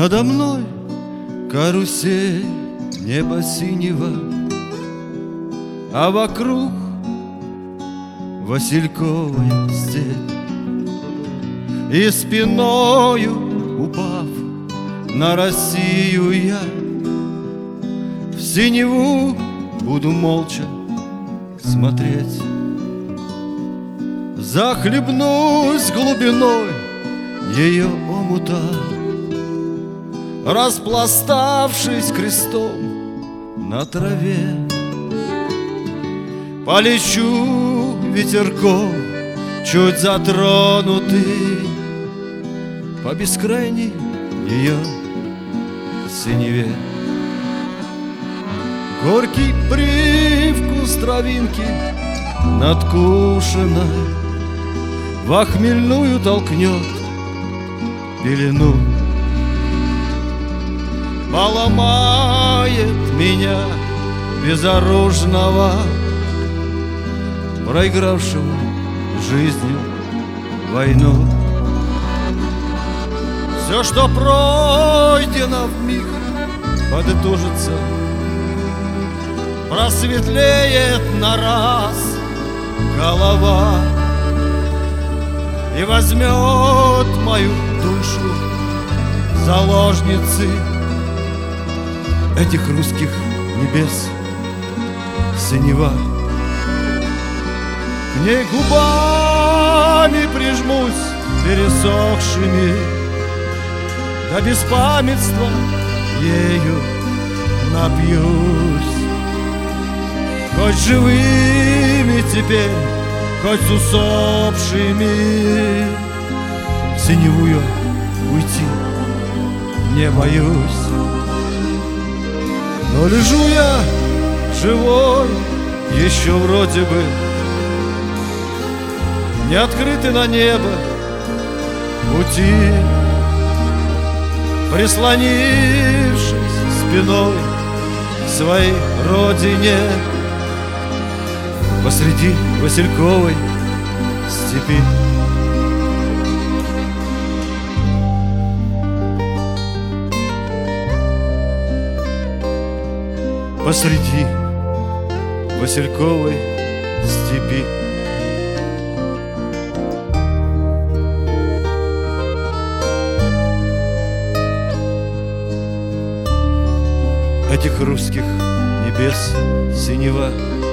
Подо мной карусель неба синего, а вокруг васильковая степь. И спиною упав на Россию я, в синеву буду молча смотреть. Захлебнусь глубиной ее омута, распластавшись крестом на траве. Полечу ветерком, чуть затронутый, по бескрайней ее синеве. Горький привкус травинки надкушенной во хмельную толкнет пелену. Поломает меня безоружного, проигравшего жизнью войну. Все, что пройдено вмиг, подытожится, просветлеет на раз голова и возьмет мою душу заложницы этих русских небес синева. К ней губами прижмусь пересохшими, до беспамятства ею напьюсь. Хоть живыми теперь, хоть с усопшими, в синеву я уйти не боюсь. Но лежу я живой, еще вроде бы не открыты на небо пути, прислонившись спиной к своей родине посреди васильковой степи. Посреди васильковой степи. Этих русских небес синева.